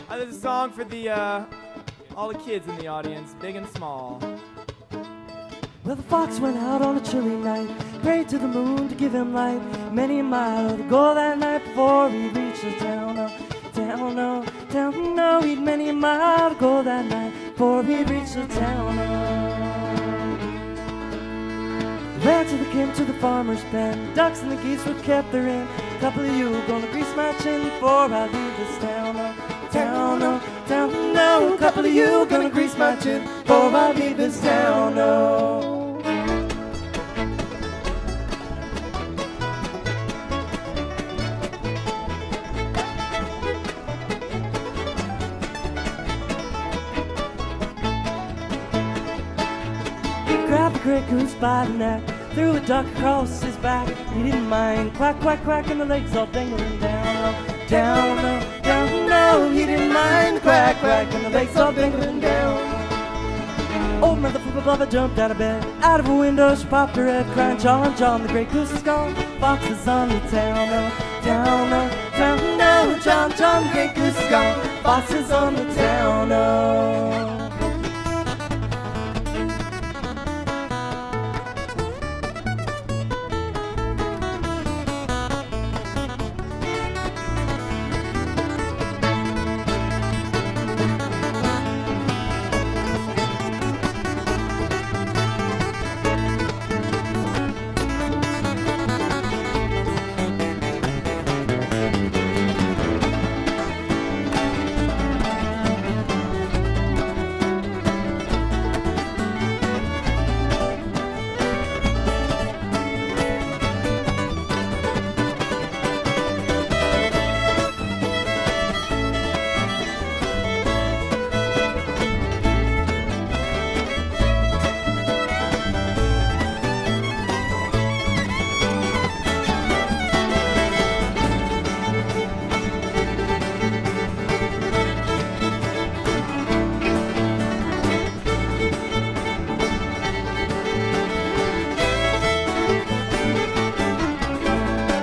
There's a song for the all the kids in the audience, big and small. Well, the fox went out on a chilly night, prayed to the moon to give him light. Many a mile to go that night before he reached the town. Oh, he'd many a mile to go that night before he reached the town. Ran to the camp, to the farmer's pen. Ducks and the geese were kept therein. Couple of you gonna grease my chin before I leave this town. Oh, couple of you gonna grease my chin before I leave this town. Oh. Grabbed the gray goose by the neck, threw a duck across his back. He didn't mind, quack, quack, quack, and the legs all dangling down. He didn't mind, quack, quack, and the legs all dangling down. Old Mother Flubba jumped out of bed, out of a window she popped her head, crying, John, John, the gray goose is gone, fox is on the town. John, John, the gray goose is gone, fox is on the town.